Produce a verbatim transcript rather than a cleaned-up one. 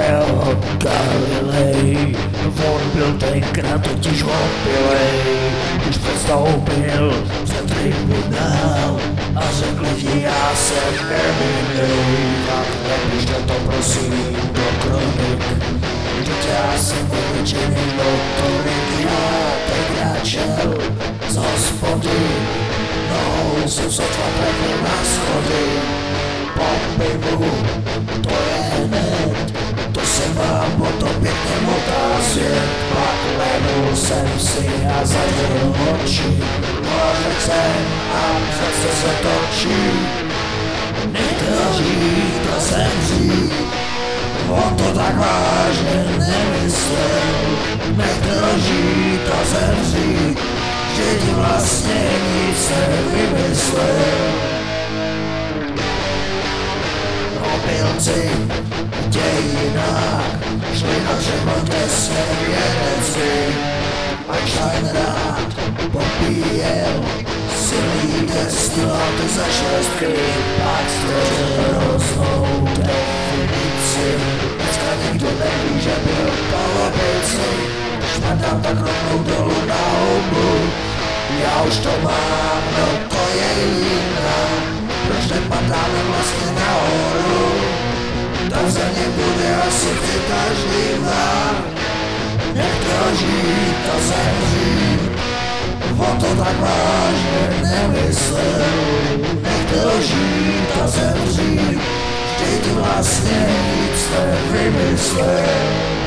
byl Galilej, on byl tenkrát totiž opilej, když předstoupil před tribunál a řekl ti, já jsem nevinný, tak nepište to prosím do kronik, vždyť já jsem obyčejný notorik, já tenkrát šel z hospody, nohou jsem sotva trefil na schody, po pivu, to je hned, to se vám o to pěkně motá svět, pak levnul jsem si a zavřel oči, pořek jsem a přece se točí, nechtěl žít a zemřít, on to tak vážně nemyslel, nechtěl žít a zemřít, že ti vlastně nic nevymyslel. Opilci v dějinách šli na dřevo těsně vědeci, Einstein rád popíjel silný destiláty za šestky, pak stvořil hroznou definici. Dneska nikdo neví, že byl po opici, když padám tak rovnou dolů na hubu. Já už to mám, no to je jiná, proč nepadáme vlastně nahoru? Ta země bude asi ty každývá, nechtěl žít a zemřít, on to tak vážně nemyslel, nechtěl žít a zemřít, vždyť vlastně nic nevymyslel.